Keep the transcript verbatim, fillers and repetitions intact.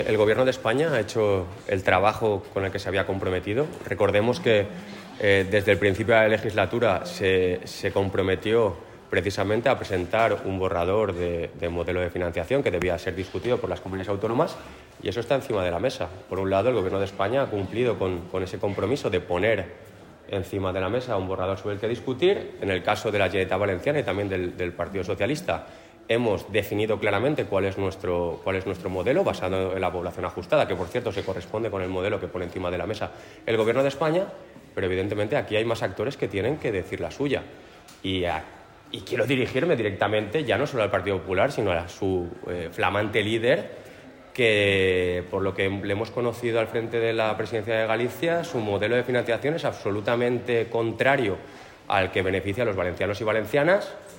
El Gobierno de España ha hecho el trabajo con el que se había comprometido. Recordemos que eh, desde el principio de la legislatura se, se comprometió precisamente a presentar un borrador de, de modelo de financiación que debía ser discutido por las comunidades autónomas, y eso está encima de la mesa. Por un lado, el Gobierno de España ha cumplido con, con ese compromiso de poner encima de la mesa un borrador sobre el que discutir. En el caso de la Generalitat Valenciana y también del, del Partido Socialista, hemos definido claramente cuál es, nuestro, cuál es nuestro modelo basado en la población ajustada, que por cierto se corresponde con el modelo que pone encima de la mesa el Gobierno de España, pero evidentemente aquí hay más actores que tienen que decir la suya. Y, a, y quiero dirigirme directamente ya no solo al Partido Popular, sino a su eh, flamante líder, que por lo que le hemos conocido al frente de la Presidencia de Galicia, su modelo de financiación es absolutamente contrario al que beneficia a los valencianos y valencianas.